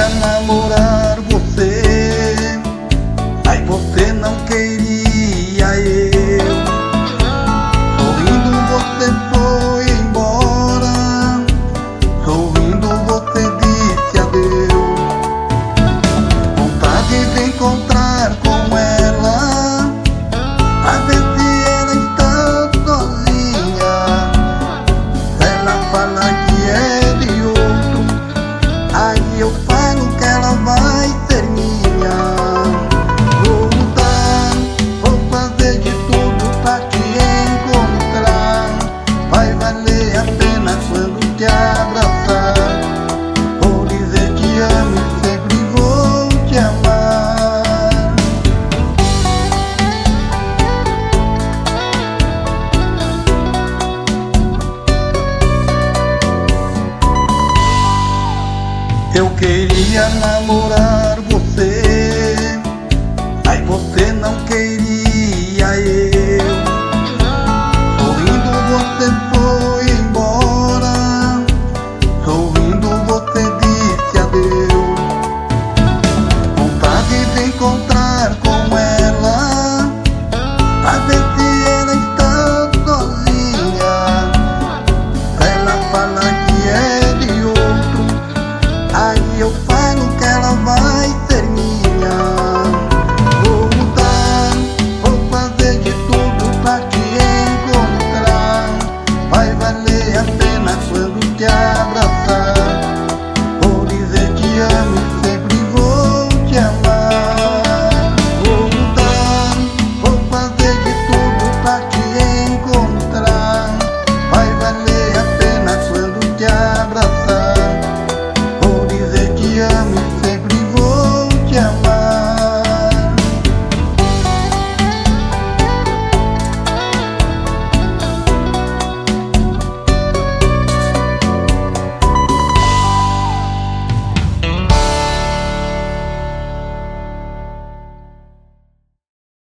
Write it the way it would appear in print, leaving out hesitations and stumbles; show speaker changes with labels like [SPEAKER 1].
[SPEAKER 1] queria namorar você, aí você não queria eu. Sorrindo você foi embora, sorrindo você disse adeus. Vontade de encontrar com ela, a ver se ela está sozinha. Se ela fala que é de outro, aí eu falo que ela vai ser minha. Vou lutar, vou fazer de tudo pra te encontrar. Vai valer a pena quando te abraçar. Vou dizer te amo e sempre vou te amar. Eu queria namorar